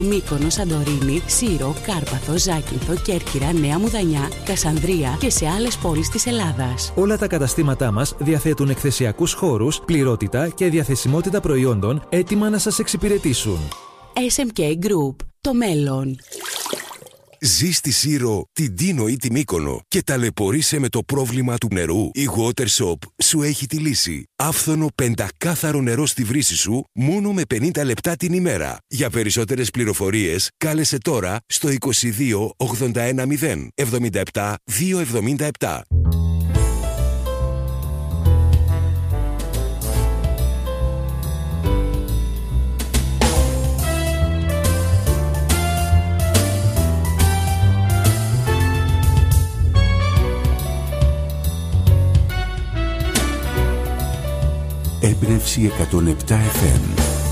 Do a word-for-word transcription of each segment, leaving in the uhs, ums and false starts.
Μύκονο, Σαντορίνη, Σύρο, Κάρπαθο, Ζάκυνθο, Κέρκυρα, Νέα Μουδανιά, Κασανδρία και σε άλλες πόλεις της Ελλάδας. Όλα τα καταστήματά μας διαθέτουν εκθεσιακούς χώρους, πληρότητα και διαθεσιμότητα προϊόντων έτοιμα να σας εξυπηρετήσουν. ες εμ κέι Group. Το μέλλον. Ζεις στη Σύρο, την Τίνο ή τη Μύκονο και ταλαιπωρείσαι με το πρόβλημα του νερού? Η WaterShop σου έχει τη λύση. Άφθονο πεντακάθαρο νερό στη βρύση σου μόνο με πενήντα λεπτά την ημέρα. Για περισσότερες πληροφορίες κάλεσε τώρα στο είκοσι δύο ογδόντα ένα μηδέν εβδομήντα επτά διακόσια εβδομήντα επτά. Έμπνευση εκατόν επτά εφ εμ.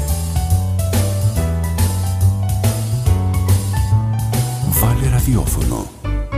Βάλε ραδιόφωνο.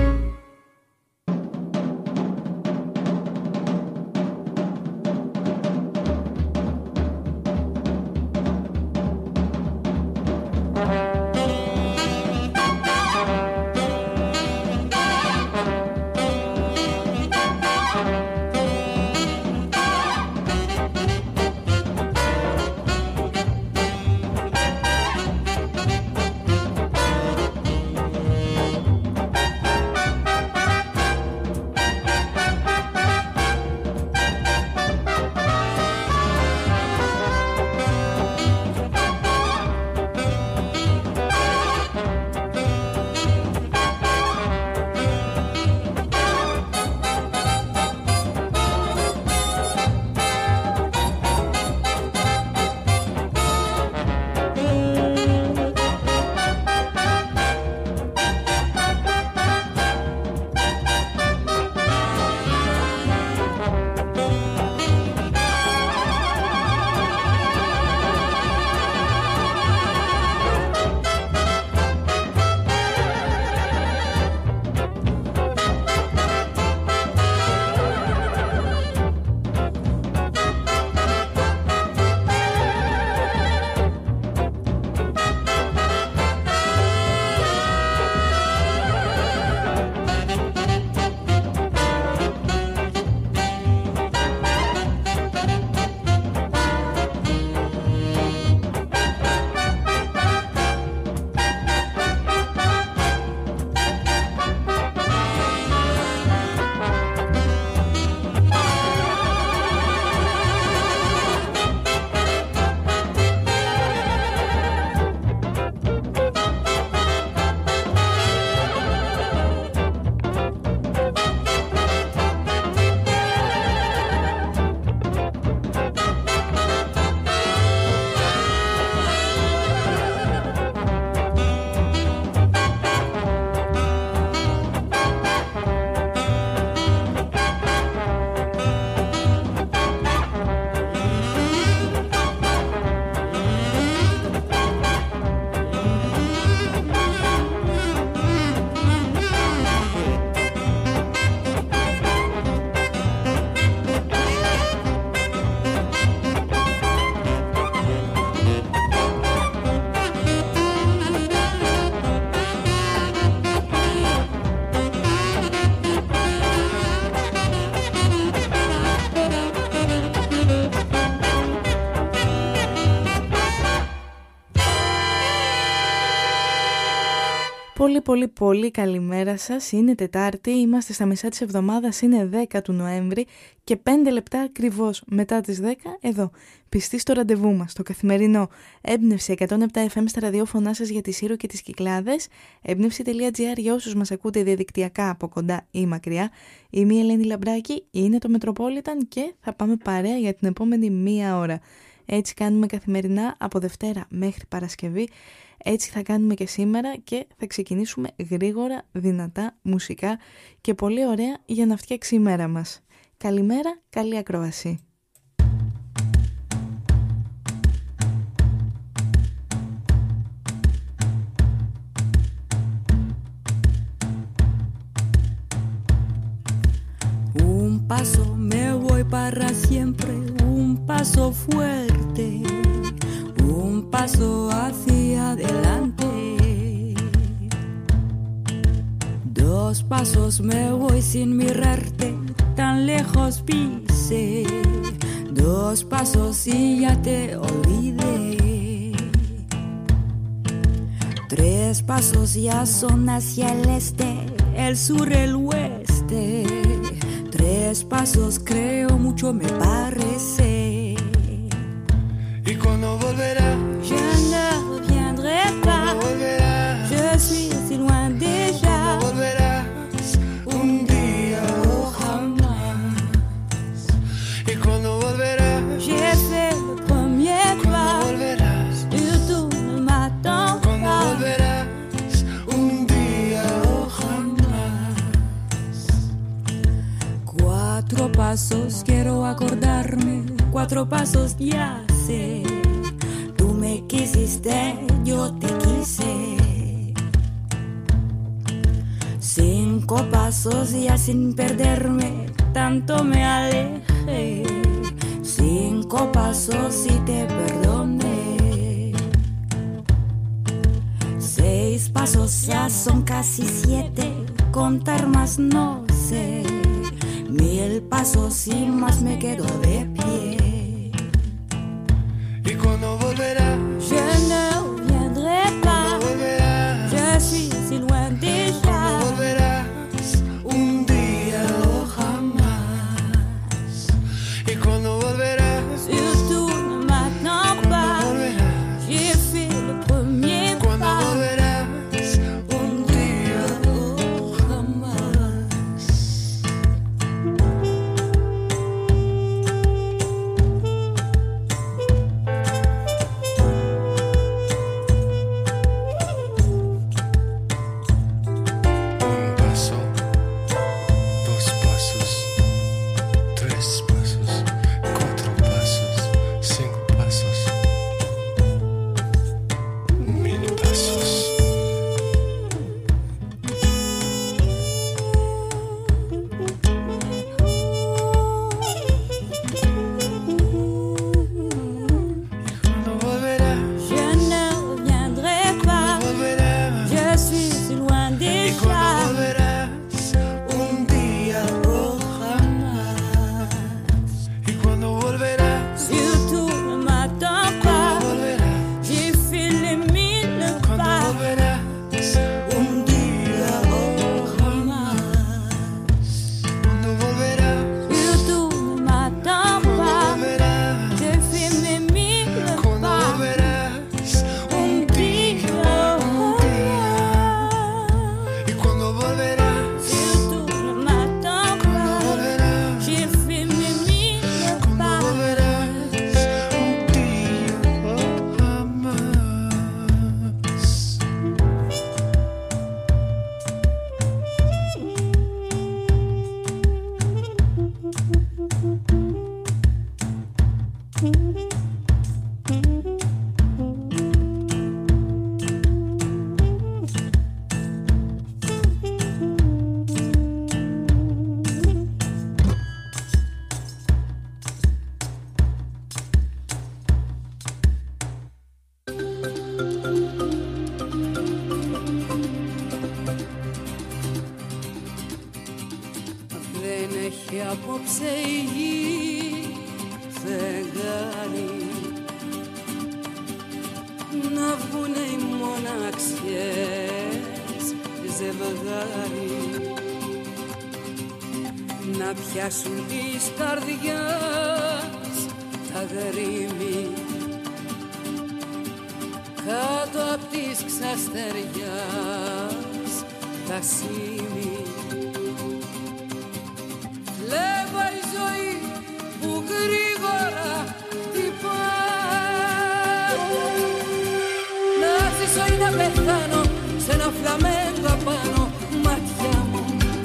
Πολύ πολύ πολύ καλημέρα σας. Είναι Τετάρτη, είμαστε στα μισά της εβδομάδας, είναι δέκα του Νοέμβρη και πέντε λεπτά ακριβώς μετά τις δέκα εδώ. Πιστοί στο ραντεβού μας, το καθημερινό Έμπνευση εκατόν επτά εφ εμ στα ραδιόφωνά σας για τη Σύρο και τις Κυκλάδες, έμπνευση τελεία τζι άρ για όσους μας ακούτε διαδικτυακά από κοντά ή μακριά. Είμαι η Ελένη Λαμπράκη, είναι το Metropolitan και θα πάμε παρέα για την επόμενη μία ώρα. Έτσι κάνουμε καθημερινά από Δευτέρα μέχρι Παρασκευή. Έτσι θα κάνουμε και σήμερα και θα ξεκινήσουμε γρήγορα, δυνατά, μουσικά και πολύ ωραία για να φτιάξει η μέρα μας. Καλημέρα, καλή ακρόαση. Un paso me voy para siempre, un paso fuerte, Un paso hacia adelante, dos pasos me voy sin mirarte, tan lejos pisé, dos pasos y ya te olvidé, tres pasos ya son hacia el este, el sur, el oeste, tres pasos creo mucho me parece. ¿Y cuando volverá? Je ne reviendrai pas. Je suis si loin déjà. ¿Cuándo volverás? Un día o jamás. ¿Y cuando volverás? J'ai fait le premier ¿Cuándo pas. volverás? Et tout ne m'attend ¿Cuándo pas. volverás? Un día o jamás. Cuatro pasos quiero acordarme, cuatro pasos ya sé. Tú me quisiste, yo te quise. Cinco pasos ya sin perderme, tanto me alejé. Cinco pasos y te perdoné. Seis pasos ya son casi siete, contar más no sé. Mil pasos y más me quedo de pie. ¿Y cuándo volverás? Je ne reviendrai pas. ¿Cuándo volverás? Je suis si loin déjà. ¿Cuándo volverás? Un día o jamás. ¿Y cuándo volverás? Surtout ne m'attends ¿Cuándo pas. volverás? J'ai fait le premier ¿Cuándo pas. volverás? Un día o jamás. Un paso, dos pasos, tres pasos, cuatro pasos, cinco pasos, mil pasos. ¿Cuándo volverás? Je ne reviendrai pas. ¿Cuándo volverás? Je suis si loin ¿Y déjà. cuándo volverás? Un día o jamás. ¿Y cuándo volverás? Surtout ne m'attends ¿Cuándo pas. volverás? J'ai fait les mille ¿Cuándo pas. volverás? Un día o jamás. ¿Cuándo volverás? Surtout ne m'attends ¿Cuándo pas. volverás? J'ai fait mes mille ¿Cuándo pas. volverás? Un día, un día. ¿Y cuándo volverás? Surtout ne m'attends ¿Cuándo pas. volverás? J'ai fait mes mille ¿Cuándo pas. volverás? Un día o jamás. Δεν έχει απόψε η γη φεγγάρι να βγουνε οι μοναξιές ζευγάρι να πιάσουν της καρδιάς τα γρήμη κάτω απ' της ξαστεριάς τα σήμη. Βλέπα η ζωή που γρήγορα τυπά. Να ζήσω ή να πεθάνω σε ένα φλαμέγκο απάνω μάτια μου.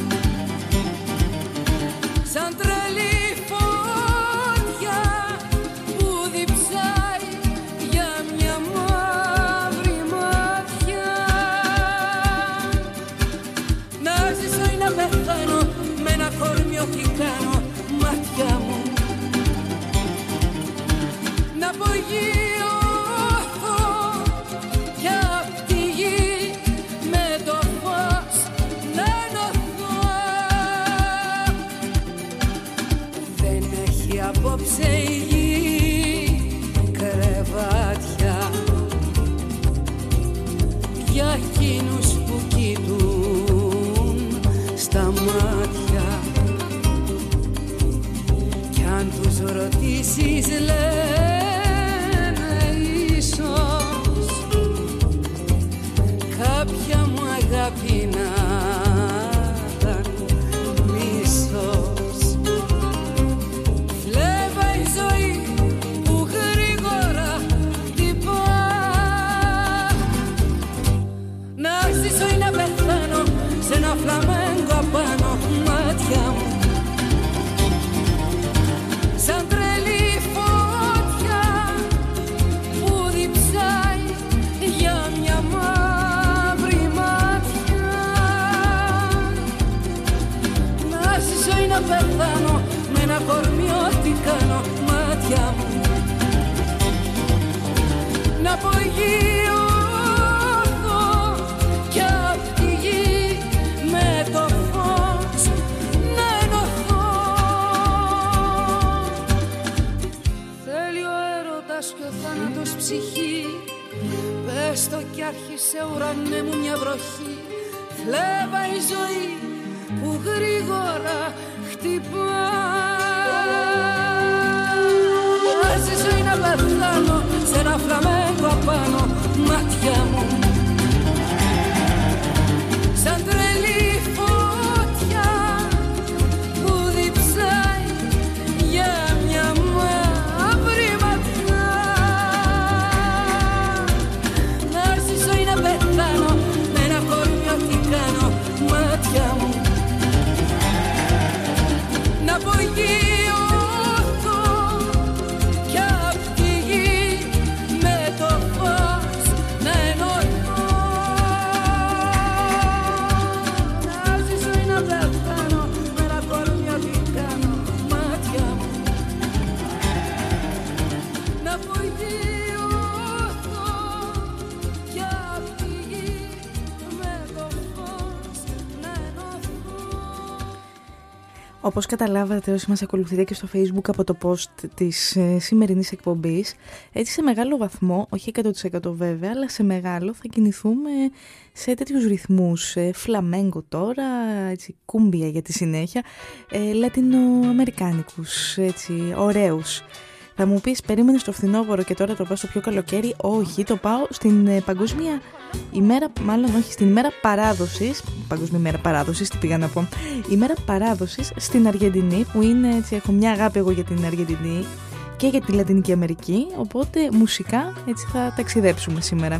Σαν τρελή φωτιά που διψάει για μια μαύρη μάτια. Να ζήσω ή να πεθάνω με ένα κορμί ό,τι κάνω μάτια μου. Να απογείω για εκείνους που κοιτούν στα μάτια. Κι αν τους ρωτήσεις λένε ίσως κάποια μου αγάπη να ήταν μίσος. Φλέβα η ζωή που γρήγορα χτυπά. Να ζήσω ή να πεθάνω σε ένα φλαμέγκο απάνω μάτια μου. Σαν τρελή φωτιά που διψάει για μια μαύρη μάτια. Να ζήσω ή να πεθάνω με ένα κορμί ό,τι κάνω μάτια μου. Να απογειωθώ κι απ' τη γη με το φως να ενωθώ. Θέλει ο έρωτας και ο θάνατος ψυχή. Πες το κι άρχισε ουρανέ μου μια βροχή. Φλέβα η ζωή που γρήγορα χτυπά. Να ζήσω ή να πεθάνω σε ένα φλαμέγκο απάνω μάτια μου. Σαν τρελή φωτιά που διψάει για μια μαύρη ματιά. Να ζήσω ή να πεθάνω με ένα κορμί ό,τι κάνω μάτια μου. Να απογειωθώ κι απ' τη γη με το φως να ενωθώ. Να ζήσω ή να πεθάνω με ένα κορμί ό,τι κάνω μάτια μου. Να απογειωθώ κι απ' τη γη με το φως να ενωθώ. Όπως καταλάβατε όσοι μας ακολουθείτε και στο Facebook από το post της ε, σημερινής εκπομπής, έτσι σε μεγάλο βαθμό, όχι εκατό τοις εκατό βέβαια, αλλά σε μεγάλο θα κινηθούμε σε τέτοιους ρυθμούς, ε, φλαμέγκο τώρα, έτσι, κούμπια για τη συνέχεια, ε, λατινοαμερικάνικους, έτσι, ωραίους. Θα μου πεις, περίμενε στο φθινόπωρο και τώρα το πάω στο πιο καλοκαίρι. Όχι, το πάω στην ε, παγκόσμια ημέρα, μάλλον όχι, στην ημέρα παράδοσης. Παγκόσμια ημέρα παράδοσης, τι πήγα να πω. Ημέρα παράδοσης στην Αργεντινή, που είναι έτσι, έχω μια αγάπη εγώ για την Αργεντινή και για τη Λατινική Αμερική. Οπότε μουσικά έτσι θα ταξιδέψουμε σήμερα.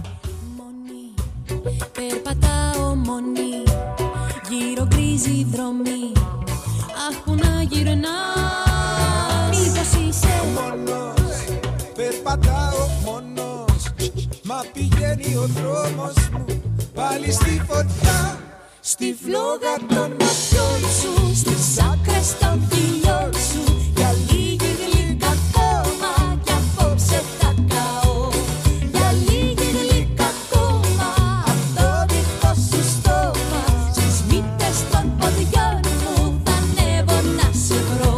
Περπατάω μονή, γύρω γκρίζοι δρόμοι. Αχ, που να γυρνάω. Μήπως είσαι μόνος, περπατάω μόνος. Μα πηγαίνει ο δρόμος μου πάλι στη φωτιά. στη φλόγα των ματιών σου, στις άκρες των φιλιών σου. Για λίγη γλυκά ακόμα κι απόψε θα καώ. Για λίγη γλυκά ακόμα απ' το δικό σου στόμα. Στις μύτες των ποδιών μου θα ανέβω να σε βρω.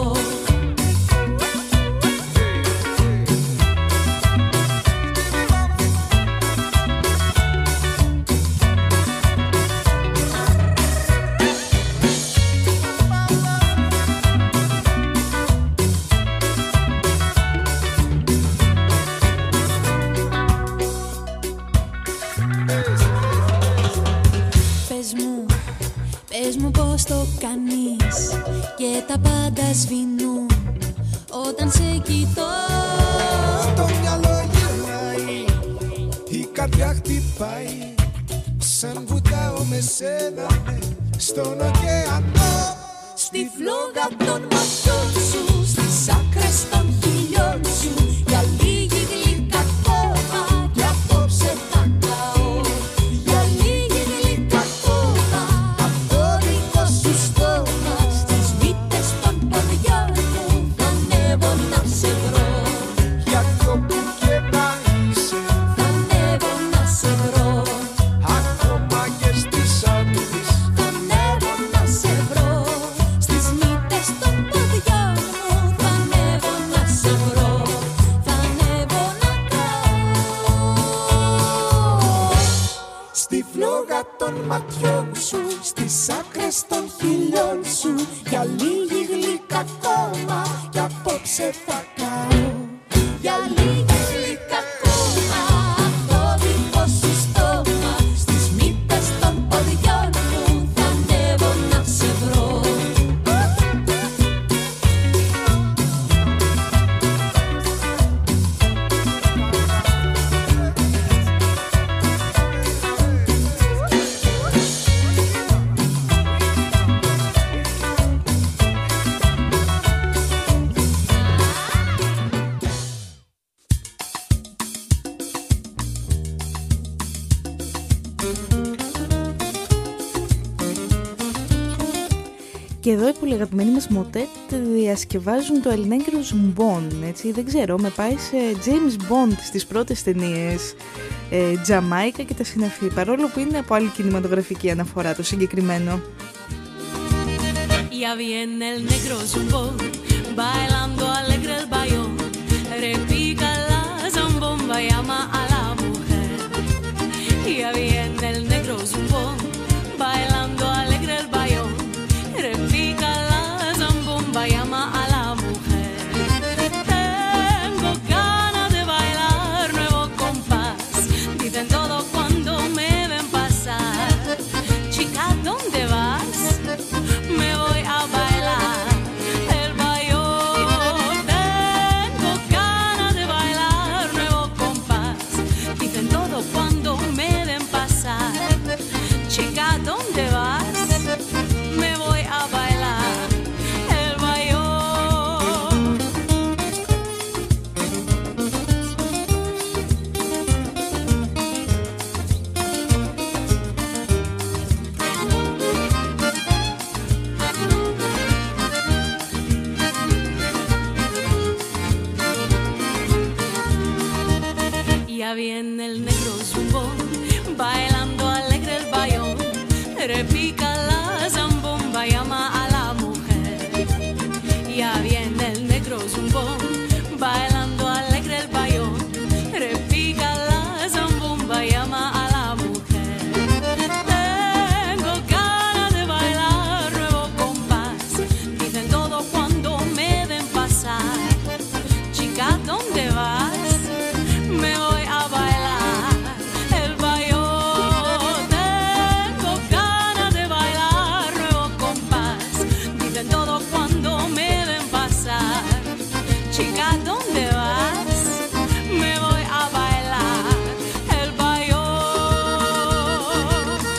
Πες μου πως το κάνεις και τα πάντα σβηνούν όταν σε κοιτώ. Το μυαλό γυρνάει, η καρδιά χτυπάει, σαν βουτάω με σένα στον ωκεανό. Στη φλόγα των ματιών σου, στις άκρες των χιλιών σου. Για λίγη γλυκά ακόμα κι απόψε θα καώ. Για λίγη γλυκά ακόμα απ' το δικό σου στόμα. Στις μύτες των ποδιών μου θα ανέβω να σε βρω. Για κόπου και να είσαι, Θα ανέβω να σε βρω. ακόμα και στις άντρες. Θα ανέβω να σε βρω. Στις μύτες των ποδιών μου στη φλόγα των ματιών σου, στις άκρες των χειλιών σου, για λίγη γλυκά ακόμα κι απόψε θα καώ. Για λίγη γλυκά ακόμα το δικό σου στόμα, στις μύτες των ποδιών μου θα ανέβω να σε βρω. Και εδώ οι πολύ αγαπημένοι μας Μοτέτ διασκευάζουν το ελληνέγκυρο ζουμπόν, έτσι, δεν ξέρω, με πάει σε James Bond στις πρώτες ταινίες, ε, Τζαμάικα και τα συναφή, παρόλο που είναι από άλλη κινηματογραφική αναφορά το συγκεκριμένο. Ya viene el negro zumbón, bailando alegre el bayón, repica la zambomba, llama a la mujer. Ya viene el negro zumbón, bailando alegre el bayón, repica la zambomba, llama a la mujer. Tengo ganas de bailar nuevo compás, dicen todo cuando me ven pasar. Chica, ¿dónde vas? Me voy a bailar el bayón. Tengo ganas de bailar nuevo compás, dicen todo cuando me ven pasar. Chica, ¿dónde vas? Me voy a bailar el bayón. Ya viene el negro zumbón, bailando alegre el bayón, repica la zambomba, llama a la mujer. Ya viene el negro zumbón, bailando alegre el bayón, repica la zambomba, llama a la mujer. Tengo ganas de bailar nuevo compás, dicen todo cuando me ven pasar. Chica, ¿dónde vas? Me voy a bailar el bayón. Tengo ganas de bailar nuevo compás, dicen todo cuando me ven pasar. Chica, ¿dónde vas? Me voy a bailar el bayón.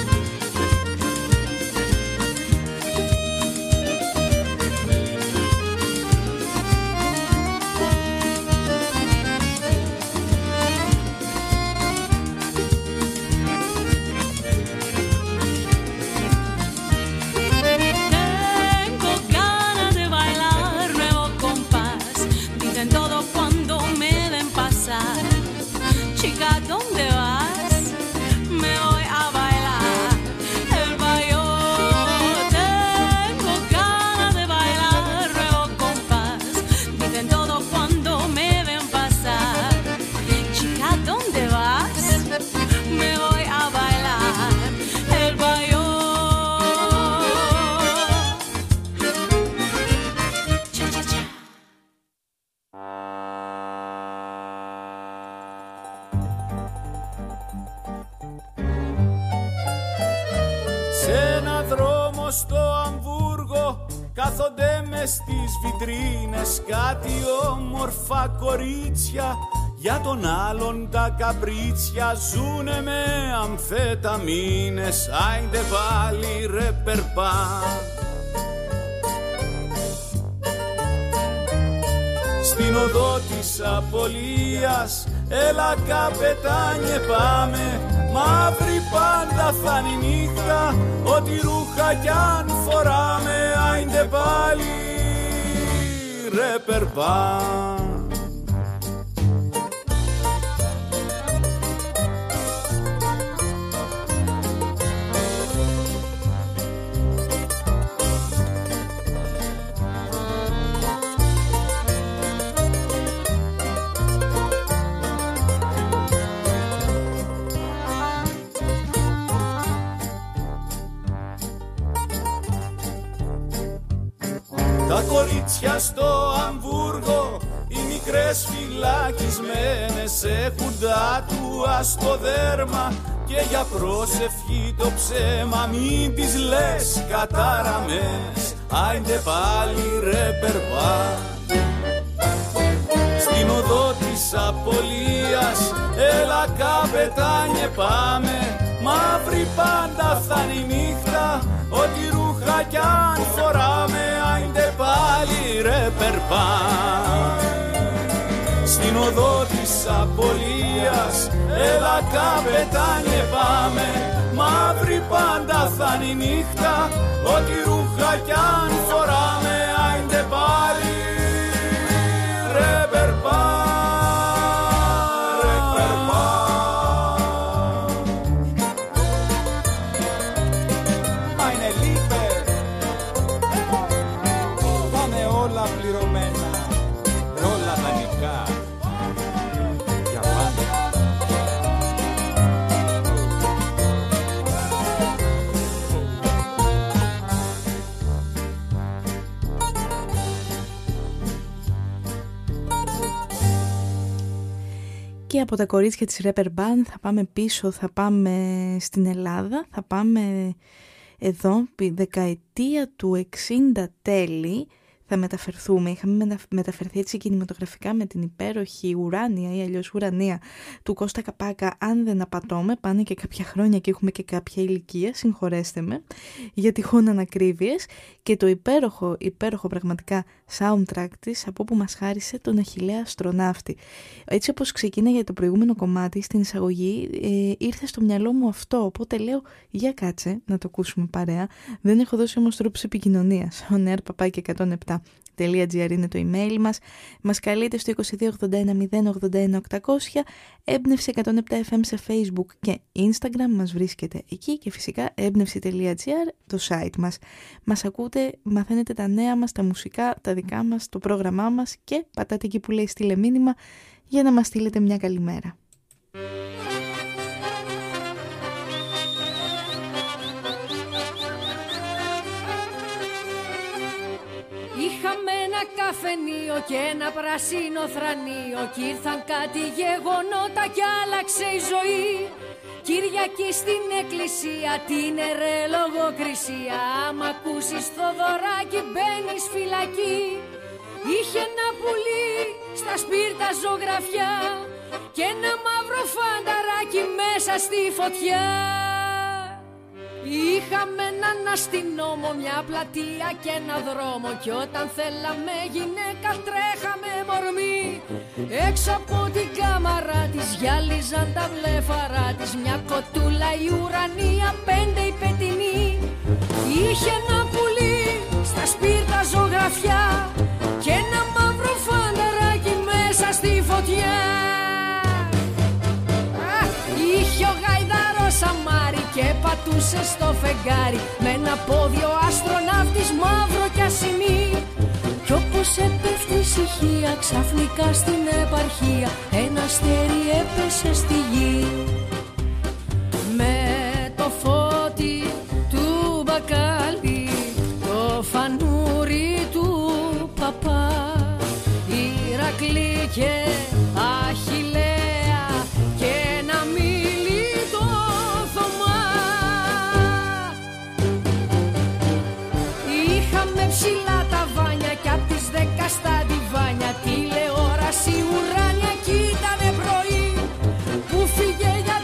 Tengo ganas de bailar nuevo compás, dicen todo cuando me ven pasar. Chica, ¿dónde vas? Me voy a bailar el bayón. Tengo ganas de bailar nuevo compás, dicen todo cuando me ven pasar. Chica, ¿dónde vas? Me voy a bailar el bayón. Cha, cha, cha. Σε ένα δρόμο στο Αμβούργο κάθονται μες στις βιτρίνες κάτι όμορφα κορίτσια, για τον άλλον τα καπρίτσια ζουνε με αμφεταμίνες. Άιντε πάλι ρε περπά. Στην οδό της απολίας έλα καπετάνιε πάμε, μαύρη πάντα θα είναι η νύχτα, ό,τι ρούχα κι αν φοράμε. Άιντε πάλι ρε περπά. Τα κορίτσια στο Αμβούργο, οι μικρές φυλακισμένες, έχουν τάτουα στο δέρμα και για πρόσευχη το ψέμα μην τις λες κατάραμες. Άιντε πάλι ρε περπά. Στην οδό της απολίας, έλα καπετάνιε πάμε. Μαύρη πάντα θα είναι η νύχτα, ό,τι ρούχα κι αν φοράμε. Άιντε πάλι ρε περπά. Στην οδό της απολίας, έλα καπετάνιε πάμε. Μαύρη πάντα θα είναι η νύχτα, ό,τι ρούχα κι αν φοράμε. Άιντε πάλι ρε περπά. Και από τα κορίτσια της Rapper Band θα πάμε πίσω, θα πάμε στην Ελλάδα, θα πάμε εδώ, δεκαετία του εξήντα τέλη, θα μεταφερθούμε. Είχαμε μεταφερθεί έτσι κινηματογραφικά με την υπέροχη Ουράνια ή αλλιώς Ουρανία του Κώστα Καπάκα, αν δεν απατώμε. Πάνε και κάποια χρόνια και έχουμε και κάποια ηλικία, συγχωρέστε με για τυχόν ανακρίβειες. Και το υπέροχο, υπέροχο πραγματικά soundtrack της, από όπου μας χάρισε τον Αχιλλέα Αστροναύτη. Έτσι όπως ξεκίναγε το προηγούμενο κομμάτι στην εισαγωγή, ε, ήρθε στο μυαλό μου αυτό, οπότε λέω για κάτσε να το ακούσουμε παρέα. Δεν έχω δώσει όμως τρόπους επικοινωνίας. ο νεαρ παπάκι εκατόν επτά τελεία τζι άρ είναι το email μας. Μας καλείτε στο είκοσι δύο ογδόντα ένα μηδέν ογδόντα ένα οκτακόσια, έμπνευση εκατόν επτά εφ εμ σε Facebook και Instagram, μας βρίσκεται εκεί, και φυσικά έμπνευση τελεία τζι άρ το site μας. Μας ακούτε, μαθαίνετε τα νέα μας, τα μουσικά, τα δικά μας, το πρόγραμμά μας, και πατάτε εκεί που λέει στείλε μήνυμα για να μας στείλετε μια καλημέρα. Είχαμε ένα καφενείο και ένα πράσινο θρανείο, κι ήρθαν κάτι γεγονότα κι άλλαξε η ζωή. Κυριακή στην εκκλησία, την ερε λογοκρισία, άμα ακούσεις Θοδωράκι μπαίνεις φυλακή. Είχε ένα πουλί στα σπίρτα ζωγραφιά και ένα μαύρο φανταράκι μέσα στη φωτιά. Είχαμε έναν αστυνόμο, μια πλατεία και ένα δρόμο, κι όταν θέλαμε γυναίκα τρέχαμε μορμή. Έξω από την κάμαρα της γυάλιζαν τα βλέφαρα της, μια κοτούλα η Ουρανία, πέντε η Πετινή. Είχε ένα πουλί στα σπίρτα ζωγραφιά και ένα μαύρο φανταράκι μέσα στη φωτιά. Είχε ο γαϊδάρος αμάρι και πατούσε στο φεγγάρι, με ένα πόδι ο αστροναύτης μαύρο κι ασημί. Κι όπως έπεφτει η ησυχία, ξαφνικά στην επαρχία ένα αστέρι έπεσε στη γη. Με το φώτι του μπακάλι, το φανούρι του παπά, Ηρακλή και Αχιλλέα και ένα μήλι το Θωμά. Είχαμε ψηλά τα βάνια κι απ' τις δέκα στα διβάνια, τηλεόραση Ουράνια κι ήτανε πρωί που φύγε για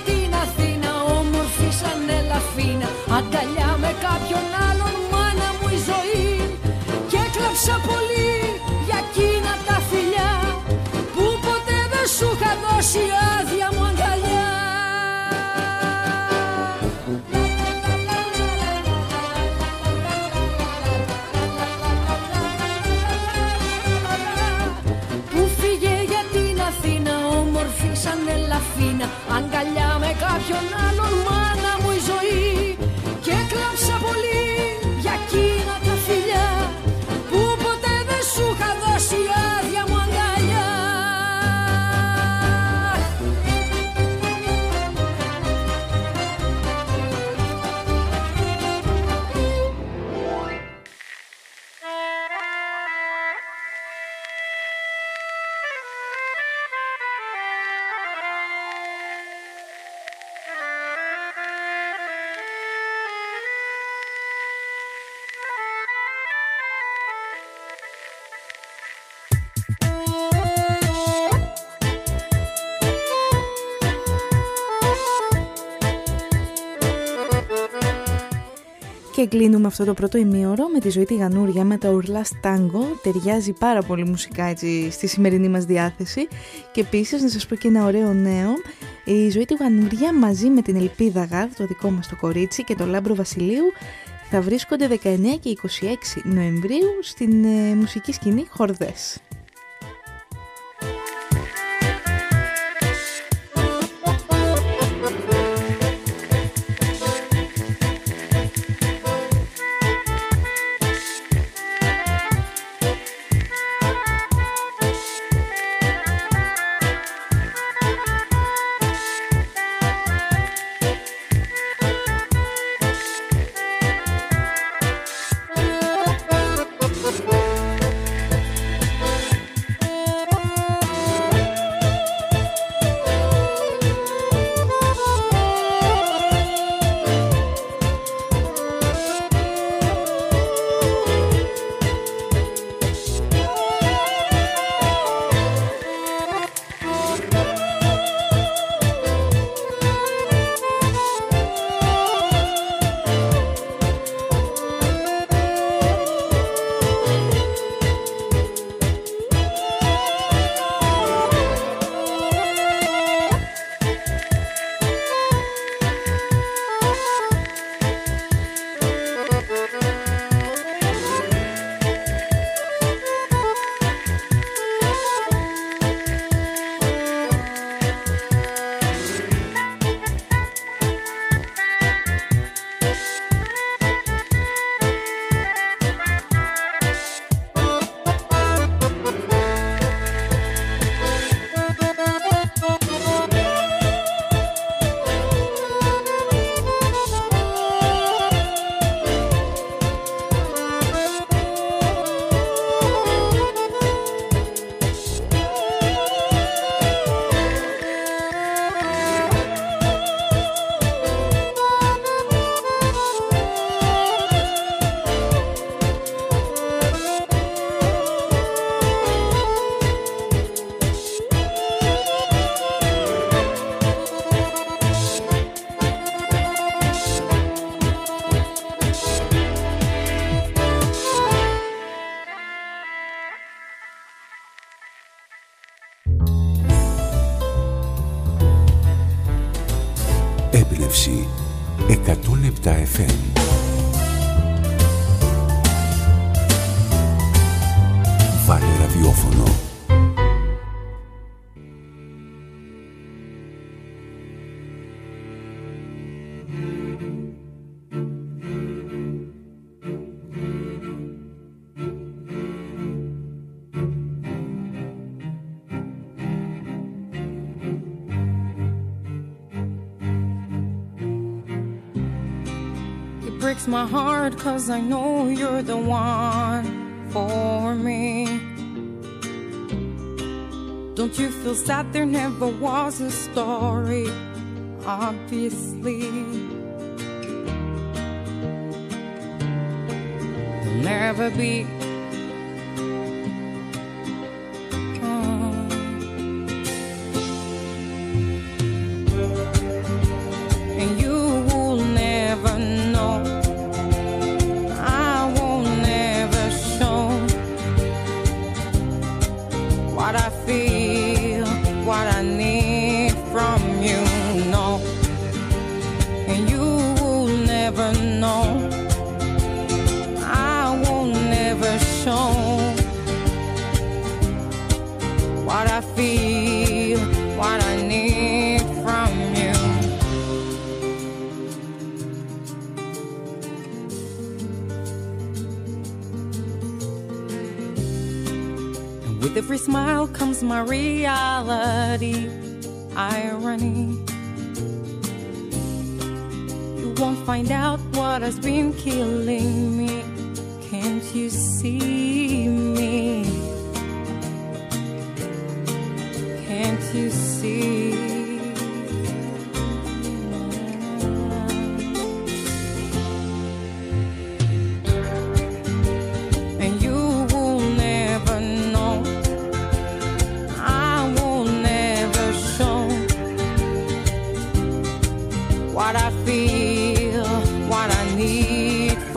Και κλείνουμε αυτό το πρώτο ημίωρο με τη Ζωή τη Γανούρια με τα Ουρλάς Τάγκο. Ταιριάζει πάρα πολύ μουσικά έτσι στη σημερινή μας διάθεση. Και επίσης να σας πω και ένα ωραίο νέο. Η Ζωή τη Γανούρια μαζί με την Ελπίδα Γαδ, το δικό μας το κορίτσι, και τον Λάμπρο Βασιλείου θα βρίσκονται δεκαεννέα και είκοσι έξι Νοεμβρίου στην ε, μουσική σκηνή Χορδές. Έμπνευση εκατόν επτά εφ εμ. Βάλε ραδιόφωνο. Breaks my heart 'cause I know you're the one for me. Don't you feel sad there never was a story? Obviously there'll never be. Oh. And you will never know. What I feel, what I need from you, no. And you will never know. I will never show what I feel, what I need from you. With every smile comes my reality, irony. You won't find out what has been killing me. Can't you see me? Can't you see? And you will never know. What I feel, what I need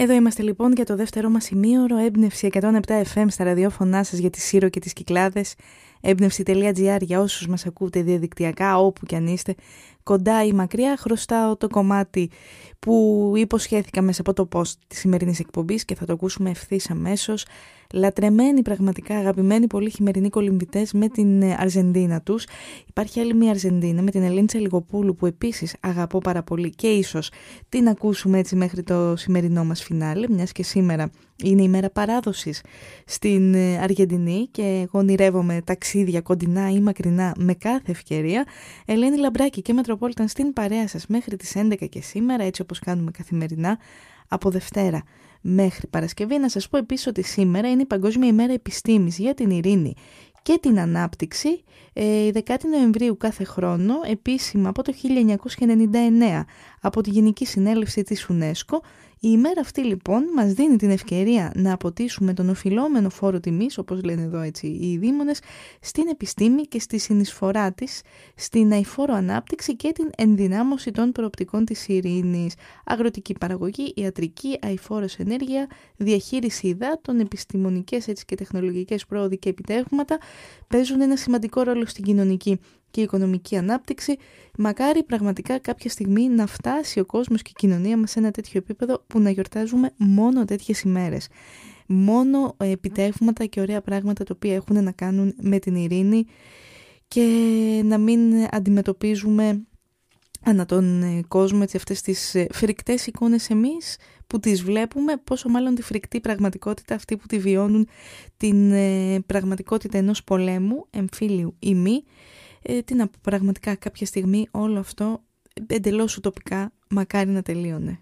Εδώ είμαστε λοιπόν για το δεύτερο μας ημίωρο. Έμπνευση εκατόν επτά εφ εμ στα ραδιόφωνά σας για τη Σύρο και τις Κυκλάδες. έμπνευση τελεία τζι άρ για όσους μας ακούτε διαδικτυακά όπου κι αν είστε, κοντά ή μακριά. Χρωστάω το κομμάτι που υποσχέθηκα μέσα από το post της σημερινής εκπομπής και θα το ακούσουμε ευθύς αμέσως. Λατρεμένοι, πραγματικά αγαπημένοι, πολύ χειμερινοί κολυμβητές με την Αργεντίνα τους. Υπάρχει άλλη μια Αργεντίνα με την Ελένη Λιγοπούλου που επίσης αγαπώ πάρα πολύ και ίσως την ακούσουμε έτσι μέχρι το σημερινό μας φινάλε, μιας και σήμερα είναι η μέρα παράδοσης στην Αργεντινή και εγώ ονειρεύομαι ταξίδια κοντινά ή μακρινά με κάθε ευκαιρία. Ελένη Λαμπράκη και Μετροπόλιταν στην παρέα σας μέχρι τις έντεκα και σήμερα, έτσι όπως κάνουμε καθημερινά από Δευτέρα μέχρι Παρασκευή. Να σας πω επίσης ότι σήμερα είναι η Παγκόσμια ημέρα επιστήμης για την ειρήνη και την ανάπτυξη, ε, η δέκατη Νοεμβρίου κάθε χρόνο, επίσημα από το χίλια εννιακόσια ενενήντα εννέα από τη Γενική Συνέλευση της UNESCO. Η ημέρα αυτή λοιπόν μας δίνει την ευκαιρία να αποτίσουμε τον οφειλόμενο φόρο τιμής, όπως λένε εδώ έτσι οι δήμονες, στην επιστήμη και στη συνεισφορά της στην αειφόρο ανάπτυξη και την ενδυνάμωση των προοπτικών της ειρήνης. Αγροτική παραγωγή, ιατρική, αειφόρος ενέργεια, διαχείριση υδάτων, επιστημονικές έτσι και τεχνολογικές πρόοδοι και επιτεύγματα παίζουν ένα σημαντικό ρόλο στην κοινωνική και η οικονομική ανάπτυξη. Μακάρι πραγματικά κάποια στιγμή να φτάσει ο κόσμος και η κοινωνία μας σε ένα τέτοιο επίπεδο που να γιορτάζουμε μόνο τέτοιες ημέρες. Μόνο επιτεύγματα και ωραία πράγματα τα οποία έχουν να κάνουν με την ειρήνη και να μην αντιμετωπίζουμε ανά τον κόσμο έτσι, αυτές τις φρικτές εικόνες εμείς που τις βλέπουμε, πόσο μάλλον τη φρικτή πραγματικότητα αυτοί που τη βιώνουν, την πραγματικότητα ενός πολέμου, εμφύλιου ή μη. Ε, τι να πω, πραγματικά κάποια στιγμή όλο αυτό εντελώς ουτοπικά μακάρι να τελείωνε.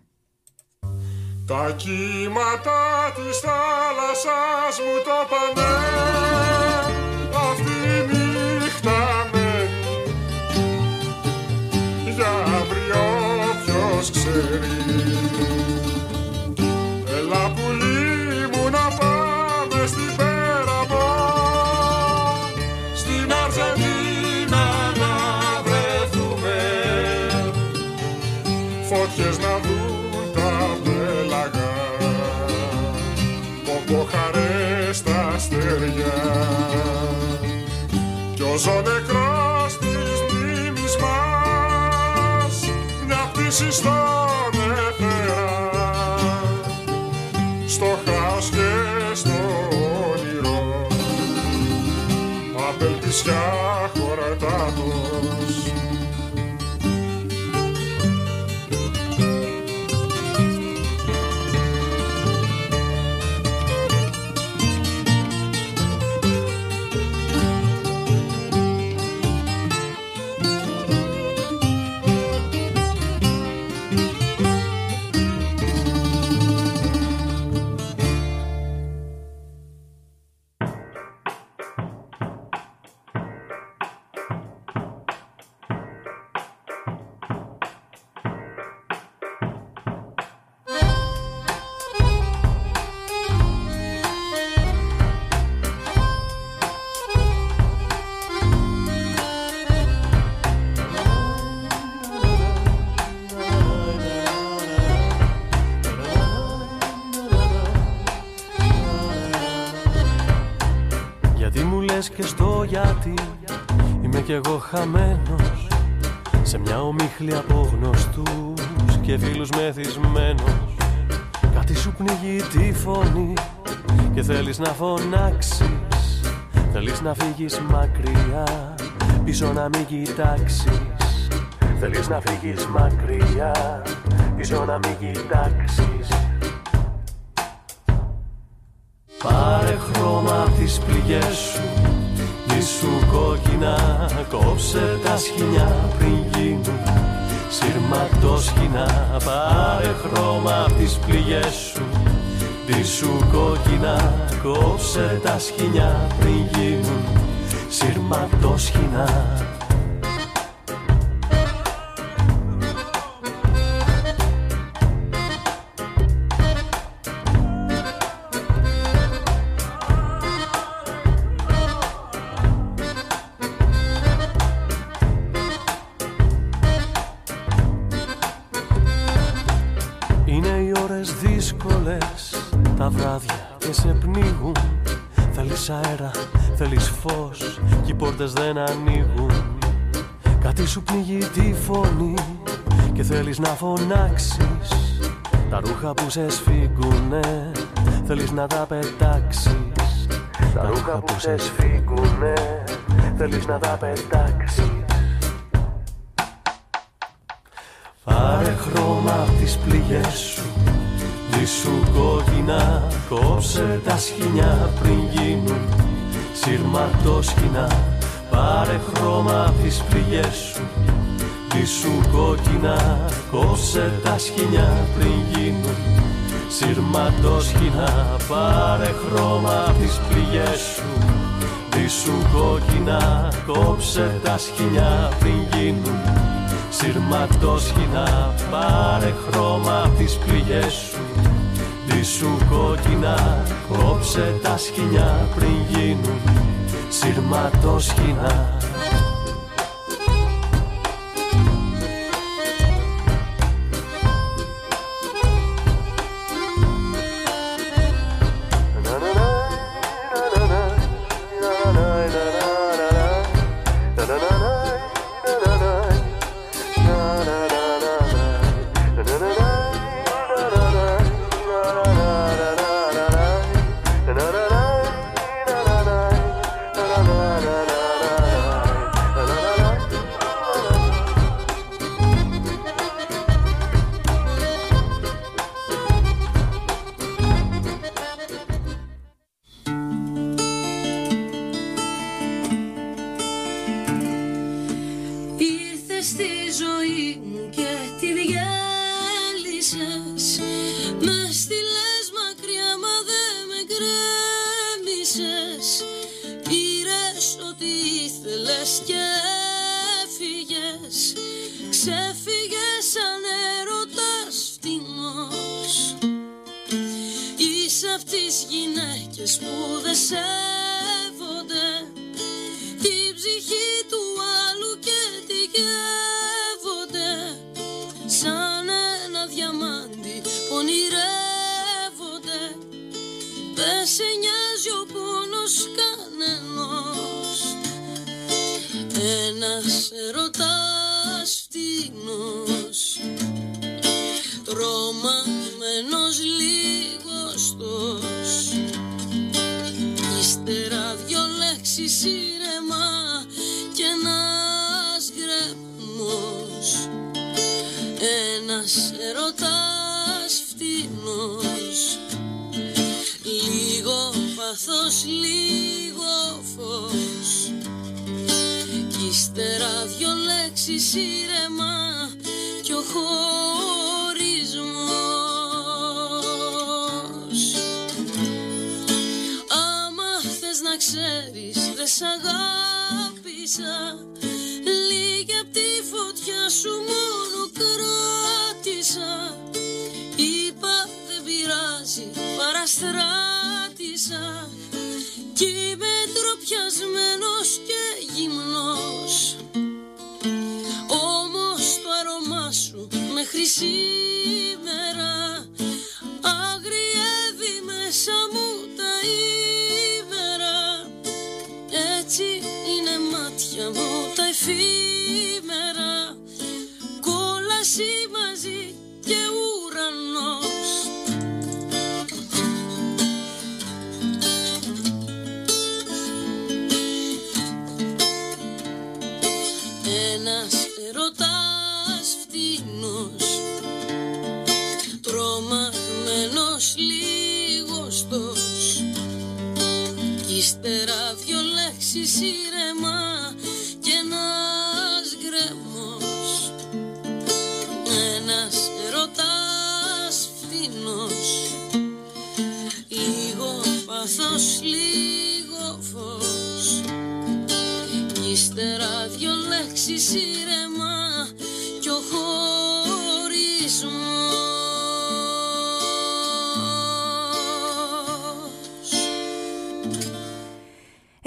Τα κύματα της θάλασσας μου το πάνε, αυτή η νύχτα μένει, για αύριο ποιος ξέρει. Έλα πουλί μου να πάμε στην Πέραμο, στην Αργεντίνα να βρεθούμε, φώτιες να δουν τα πέλαγα, πομποχαρές τα αστέρια κι ο ζω νεκρός της μνήμης μας μια πτήση στον αιθέρα, στο χάος και στο όνειρο απελπισιά χωρατάτος. Και στο γιατί είμαι κι εγώ χαμένος σε μια ομίχλη από γνωστούς και φίλους μεθυσμένος. Κάτι σου πνίγει τη φωνή και θέλεις να φωνάξεις, θέλεις να φύγεις μακριά, πίσω να μην κοιτάξεις. Θέλεις να φύγεις μακριά, πίσω να μην κοιτάξεις. Πάρε χρώμα απ' τις πληγές σου, μη σου κόκκινα, κόψε τα σχοινιά πριν γίνουν σειρματόσχοινα. Πάρε χρώμα απ' τις πληγές σου, μη σου κόκκινα, κόψε τα σχοινιά πριν γίνουν σειρματόσχοινα. δύσκολες Τα βράδια και σε πνίγουν. Θέλεις αέρα, θέλεις φως κι οι πόρτες δεν ανοίγουν. Κάτι σου πνίγει τη φωνή και θέλεις να φωνάξεις. Τα ρούχα που σε σφίγγουνε θέλεις να τα πετάξεις. Τα ρούχα που σε σφίγγουνε θέλεις να τα πετάξεις. Πάρε χρώμα απ' τις πληγές σου, ντύσου κόκκινα, κόψε τα σχοινιά πριν γίνουν σειρματόσχοινα. Πάρε χρώμα απ' τις πληγές σου, ντύσου κόκκινα, κόψε τα σχοινιά πριν γίνουν σειρματόσχοινα. Πάρε χρώμα απ' τις πληγές σου, ντύσου κόκκινα, κόψε τα σχοινιά πριν γίνουν σειρματόσχοινα. Πάρε χρώμα απ' τις πληγές σου, ντύσου κόκκινα, κόψε τα σχοινιά πριν γίνουν σειρματόσχοινα.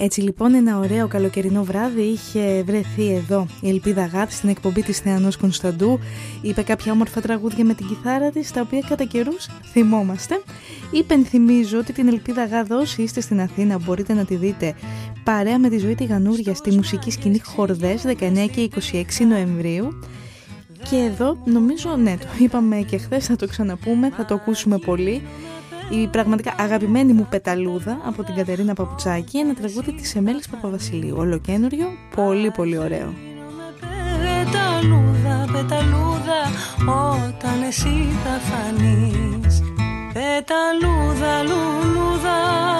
Έτσι λοιπόν ένα ωραίο καλοκαιρινό βράδυ είχε βρεθεί εδώ η Ελπίδα Γάδ στην εκπομπή της Θεανός Κωνσταντού. Είπε κάποια όμορφα τραγούδια με την κιθάρα της, τα οποία κατά καιρούς θυμόμαστε. Υπενθυμίζω ότι την Ελπίδα Γάδ, όσοι είστε στην Αθήνα, μπορείτε να τη δείτε παρέα με τη Ζωή τη Γανούρια στη μουσική σκηνή Χορδές δεκαεννέα και είκοσι έξι Νοεμβρίου. Και εδώ νομίζω, ναι, το είπαμε και χθες, θα το ξαναπούμε, θα το ακούσουμε πολύ. Η πραγματικά αγαπημένη μου πεταλούδα από την Κατερίνα Παπουτσάκη, ένα τραγούδι της Εμέλης Παπαβασιλείου, ολοκένουργιο, πολύ πολύ ωραίο. Πεταλούδα, πεταλούδα, όταν εσύ θα φανείς. Πεταλούδα, λουλούδα,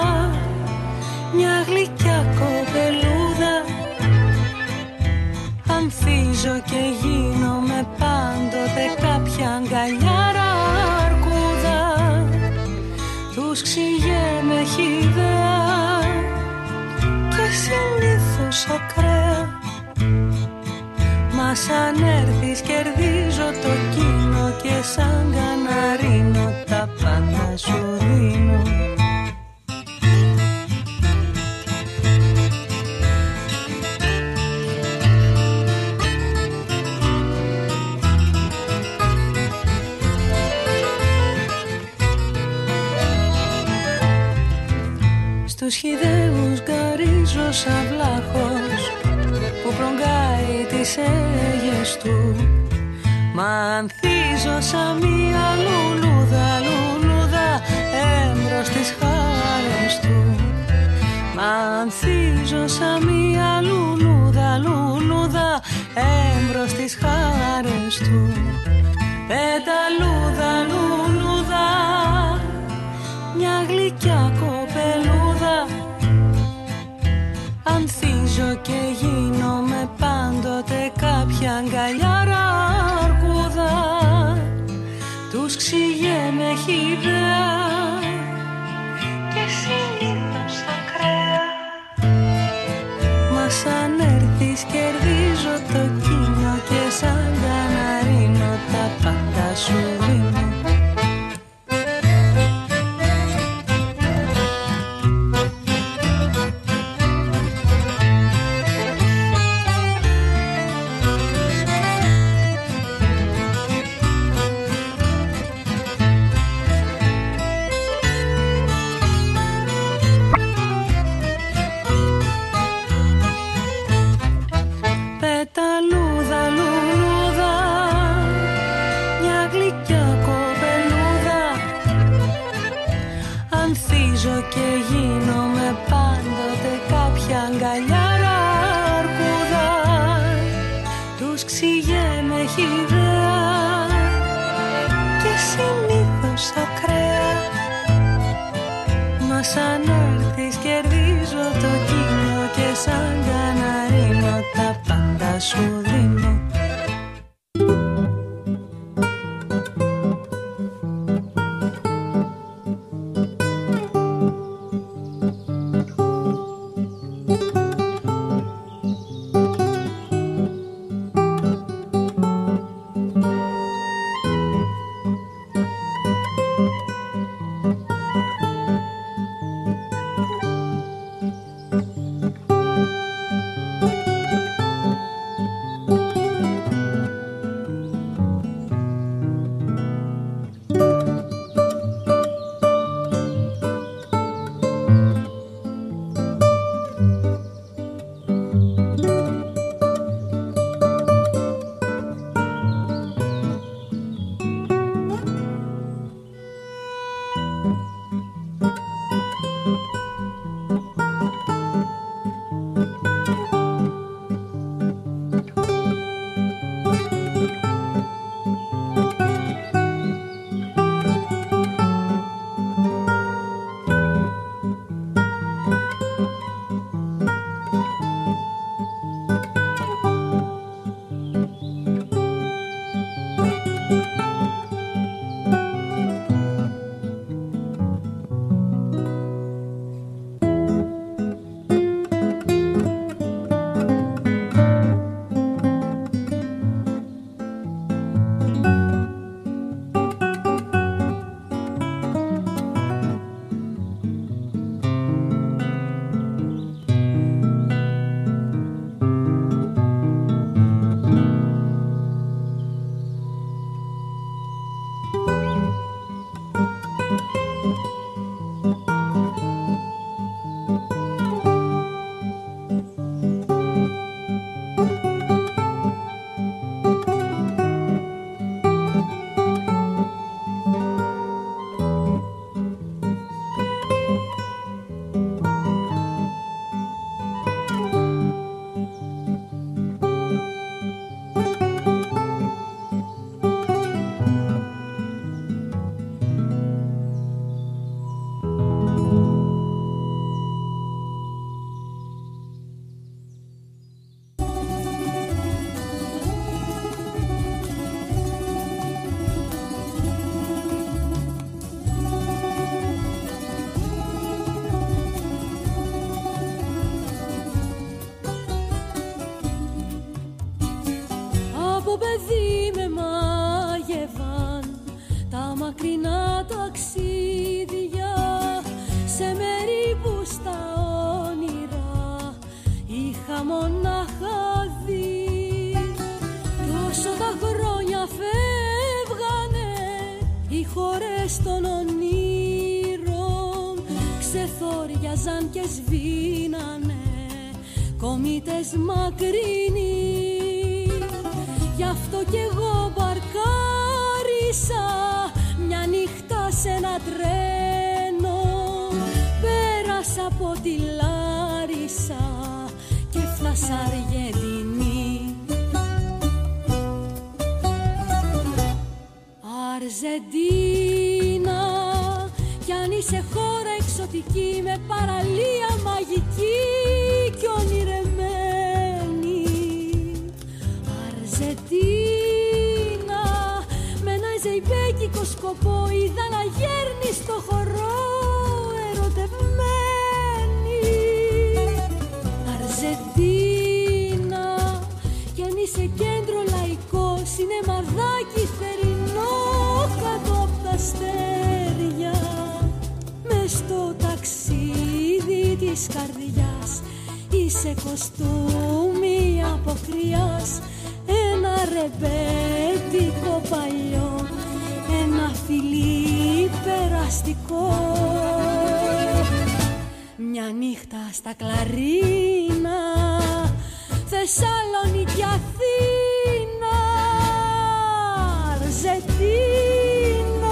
μια γλυκιά κοπελούδα. Ανθίζω και γίνομαι πάντοτε κάποια αγκαλιάρα αρκούδα. Τους ξηγέμαι χιδέα και συνήθως ακραία. Μα σαν έρθεις κερδίζω το κοινό και σαν καναρίνο τα πάντα σου δίνω. Στους χυδαίους γκαρίζω σαν βλάχος που προγκάει τις έγες του. Μα ανθίζω σαν μια λουλούδα, λουλούδα έμπρος τις χάρες του. Μα ανθίζω σαν μια λουλούδα, λουλούδα έμπρος τις χάρες του. Πεταλούδα, λουλούδα, μια γλυκιά κοπελούδα. Ανθίζω και γίνομαι πάντοτε κάποια αγκαλιάρα αρκούδα. Τους ξηγέμαι χιδέα και συνήθως ακραία. Μα σαν έρθεις κερδίζω το κοινό και σαν καναρίνο τα πάντα σου δίνω. Από παιδί με μάγευαν τα μακρινά ταξίδια, σε μέρη που στα όνειρα είχα μονάχα δει. Κι όσο τα χρόνια φεύγανε, οι χώρες των ονείρων ξεθόριαζαν και σβήνανε κομίτες μακρινοί. Γι' αυτό κι εγώ μπαρκάρισα μια νύχτα σε ένα τρένο, πέρασα από τη Λάρισα και φτάσα Αργεντινή. Αρζεντίνα, κι αν είσαι χώρα εξωτική με παραλία μαγική κι ονειρεμένη. Αρζεντίνα, με ένα ζεϊμπέκικο σκοπό είδα να γέρνει στο χορό ερωτευμένη. Αρζεντίνα, κι αν είσαι κέντρο λαϊκό, σινεμαδάκι θερινό κάτω απ' τα αστέρια, μες στο ταξίδι της καρδιάς είσαι κοστούμι αποκριάς, ένα ρεμπέτικο παλιό, ένα φιλί περαστικό. Μια νύχτα στα Κλαρίνα, Θεσσαλονίκη, Αθήνα, Αρζεντίνα.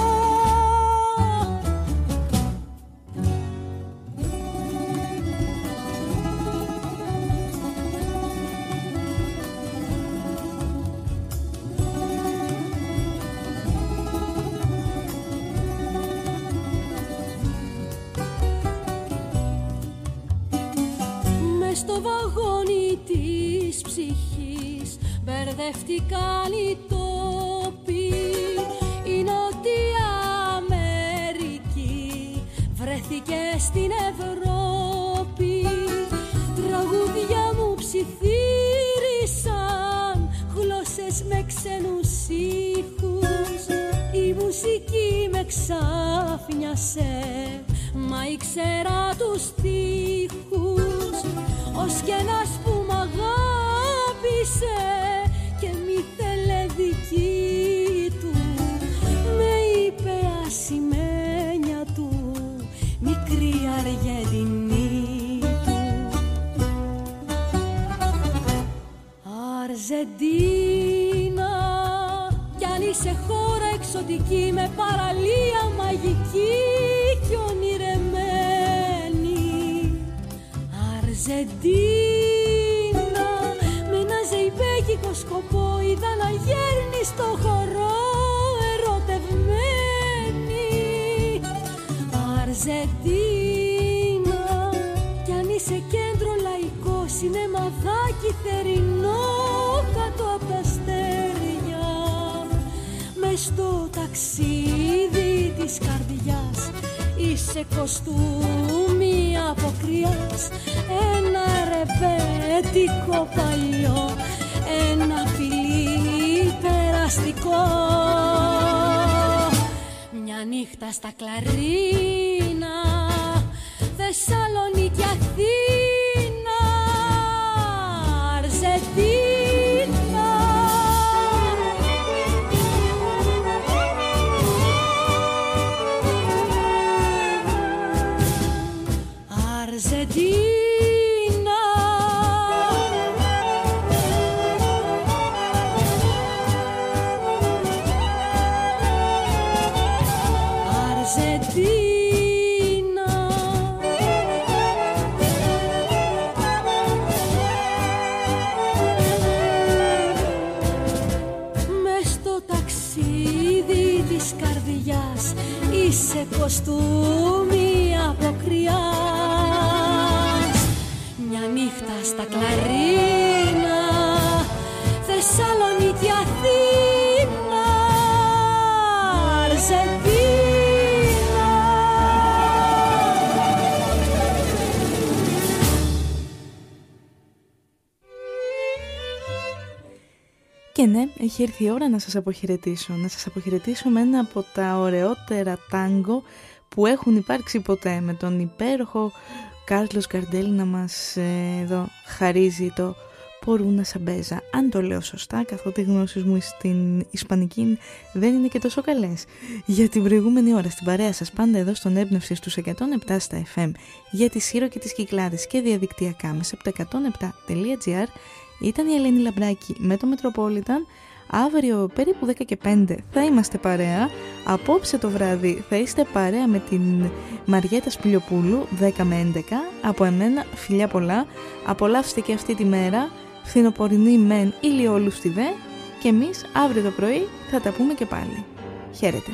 Στο βαγόνι της ψυχής μπερδεύτηκαν οι τόποι. Η Νότια Αμερική βρέθηκε στην Ευρώπη. Τραγούδια μου ψιθύρισαν γλώσσες με ξένους ήχους. Η μουσική με ξάφνιασε, μα ήξερα τους στίχους. Ως κι ένας που μ' αγάπησε και μη θέλε δική του, με είπε ασημένια του, μικρή Αργεντινή του. Αρζεντίνα, κι αν είσαι χώρα εξωτική με παραλία μαγική κι ονειρεμένη. Αρζεντίνα, με ένα ζεϊμπέκικο σκοπό είδα να γέρνει στο χορό ερωτευμένη. Αρζεντίνα, κι αν είσαι κέντρο λαϊκό, σινεμαδάκι θερινό κάτω απ' τα αστέρια, μες στο ταξίδι της καρδιάς είσαι κοστούμι αποκριάς, ένα ρεμπέτικο παλιό, ένα φιλί περαστικό. Μια νύχτα στα Κλαρίνα, Θεσσαλονίκη, Αθήνα, Αρζεντίνα. Αρζεντίνα. Αρζεντίνα. Μες στο ταξίδι της καρδιάς είσαι κοστούμι αποκριάς. Μια νύχτα στα Κλαρίνα, Θεσσαλονίκη, Αθήνα, Αρζεντίνα. Και ναι, έχει έρθει η ώρα να σας αποχαιρετήσω. Να σας αποχαιρετήσω με ένα από τα ωραιότερα τάγκο που έχουν υπάρξει ποτέ, με τον υπέροχο Κάρλος Γκαρντέλ να μας ε, εδώ χαρίζει το Πορούνα Σαμπέζα. Αν το λέω σωστά, καθότι οι γνώσεις μου στην ισπανική δεν είναι και τόσο καλές. Για την προηγούμενη ώρα στην παρέα σας πάντα εδώ στον Έμπνευση στους εκατόν επτά στα εφ εμ, για τη Σύρο και τις Κυκλάδες και διαδικτυακά μέσα από το εκατόν επτά τελεία τζι άρ, ήταν η Ελένη Λαμπράκη με το Μετροπόλιταν. Αύριο περίπου δέκα και πέντε θα είμαστε παρέα. Απόψε το βράδυ θα είστε παρέα με την Μαριέτα Σπηλιοπούλου δέκα με έντεκα. Από εμένα φιλιά πολλά. Απολαύστε και αυτή τη μέρα. Φθινοπορεινή μεν, ηλιόλουστη δε. Και εμείς αύριο το πρωί θα τα πούμε και πάλι. Χαίρετε.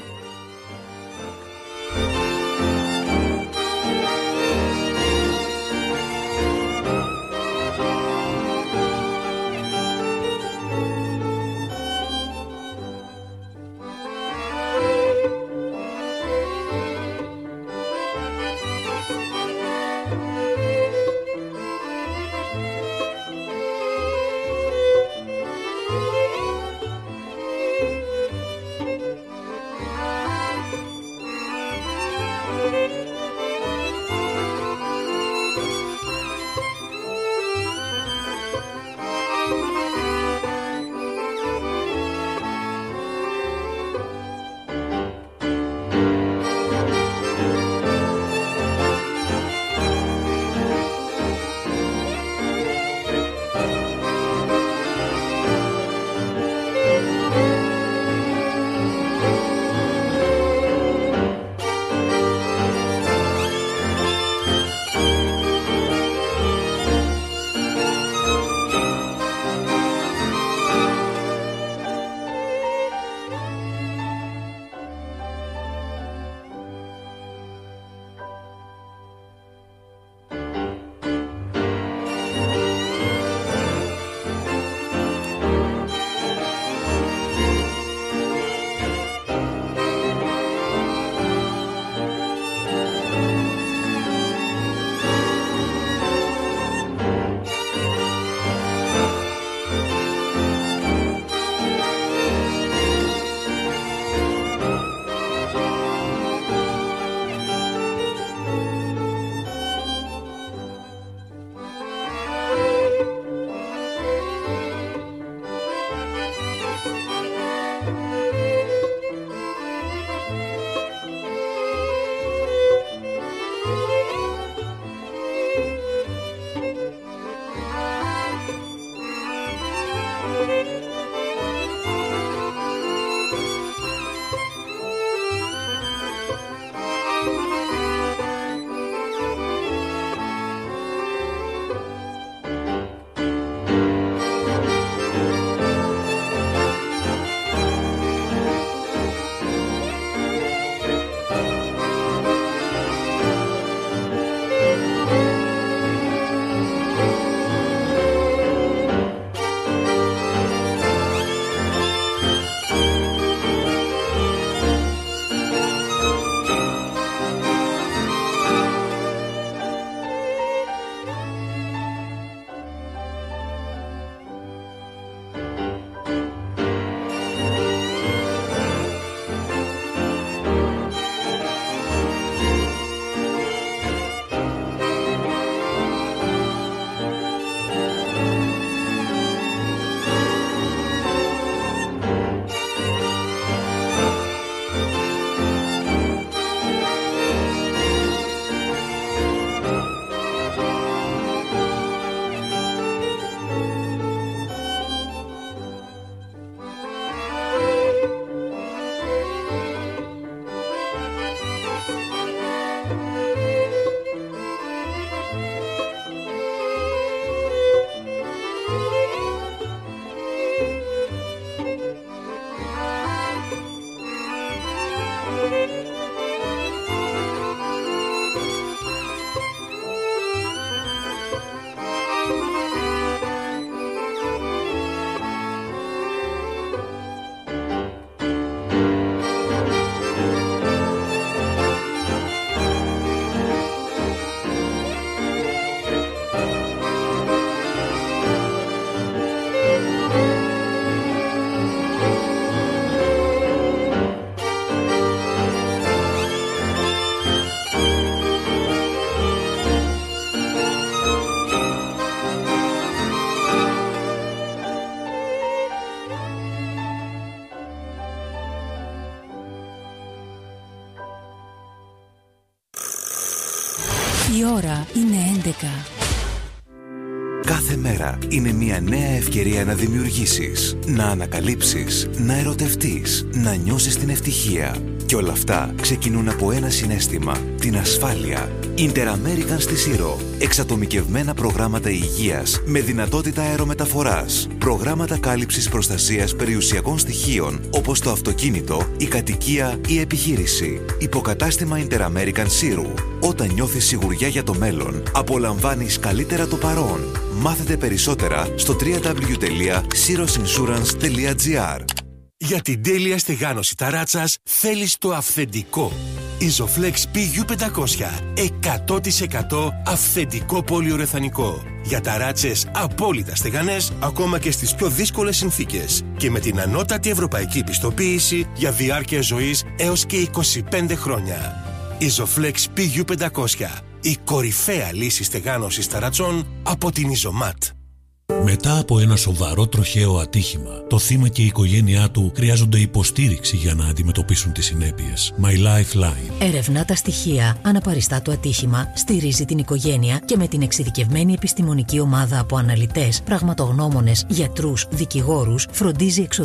Η ώρα είναι έντεκα. Κάθε μέρα είναι μια νέα ευκαιρία να δημιουργήσεις, να ανακαλύψεις, να ερωτευτείς, να νιώσεις την ευτυχία. Και όλα αυτά ξεκινούν από ένα συναίσθημα, την ασφάλεια. Inter-American στη Σύρο. Εξατομικευμένα προγράμματα υγείας με δυνατότητα αερομεταφοράς. Προγράμματα κάλυψης προστασίας περιουσιακών στοιχείων όπως το αυτοκίνητο, η κατοικία, η επιχείρηση. Υποκατάστημα Inter-American Σύρου. Όταν νιώθεις σιγουριά για το μέλλον, απολαμβάνεις καλύτερα το παρόν. Μάθετε περισσότερα στο double-u double-u double-u τελεία σύρος insurance τελεία τζι άρ. Για την τέλεια στεγάνωση ταράτσας θέλεις το αυθεντικό. Isoflex πι γιου πεντακόσια. εκατό τοις εκατό αυθεντικό πολυουρεθανικό. Για ταράτσες απόλυτα στεγανές ακόμα και στις πιο δύσκολες συνθήκες. Και με την ανώτατη ευρωπαϊκή πιστοποίηση για διάρκεια ζωής έως και είκοσι πέντε χρόνια. Isoflex πι γιου πεντακόσια. Η κορυφαία λύση στεγάνωσης ταρατσών από την Isomat. Μετά από ένα σοβαρό τροχαίο ατύχημα, το θύμα και η οικογένειά του χρειάζονται υποστήριξη για να αντιμετωπίσουν τις συνέπειες. My Lifeline. Ερευνά τα στοιχεία, αναπαριστά το ατύχημα, στηρίζει την οικογένεια και με την εξειδικευμένη επιστημονική ομάδα από αναλυτές, πραγματογνώμονες, γιατρούς, δικηγόρους, φροντίζει εξοδικαστικά